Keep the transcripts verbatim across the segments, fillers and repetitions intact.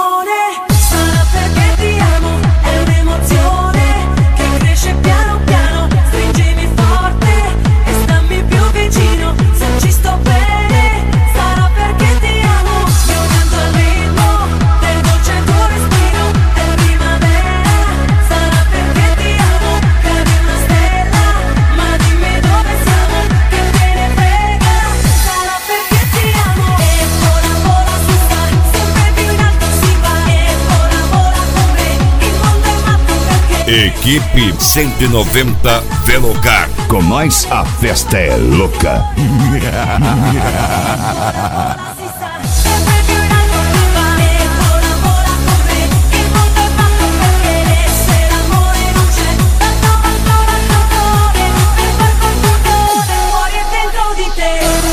confusione. Sarà perché ti amo, è un'emozione che cresce piano piano. Stringimi forte e stammi più vicino, se ci sto bene. Sarà perché ti amo, io canto al ritmo del dolce tuo respiro. È primavera, sarà perché ti amo. Cadi una stella, ma dimmi dove siamo, che te ne frega. Sarà perché ti amo. E vola, vola, si sta, sempre più in alto si va. E vola, vola con me, il mondo è matto perché. Equipe cento e noventa Velocar. Com nós a festa é louca. Si sa, sempre più in alto si va. E vola, vola con me, il mondo è matto perché. Se l'amore non c'è, tanto ancora il tuo cuore non ferma il computore, fuori e dentro di te.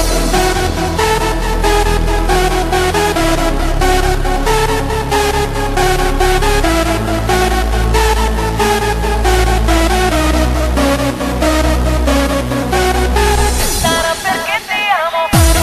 Sarà perché ti amo.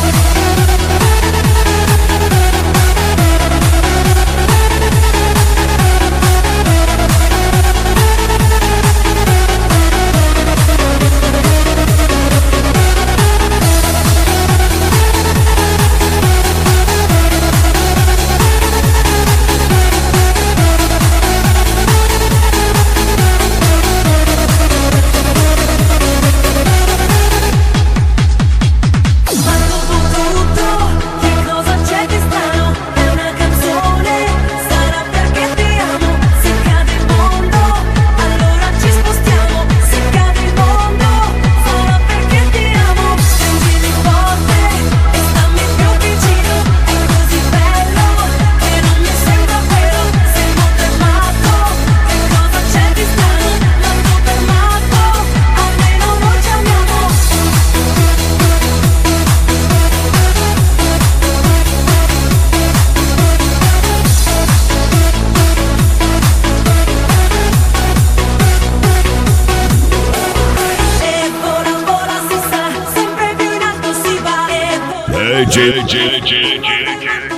Ma dopo tutto, che cosa c'è di strano? È una canzone, sarà perché ti amo. Se cade il mondo, allora ci spostiamo. Se cade il mondo, sarà perché ti amo. Stringimi forte e stammi più vicino. È così bello che non mi sembra vero. Se il mondo è matto, che cosa c'è di strano? Matto per matto, almeno noi ci amiamo. E vola, vola, si sa, sempre più in alto si va. E vola, D J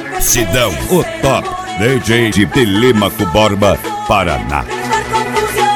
Sidão. o top. D J de Telêmaco Borba, Paraná. per confusione.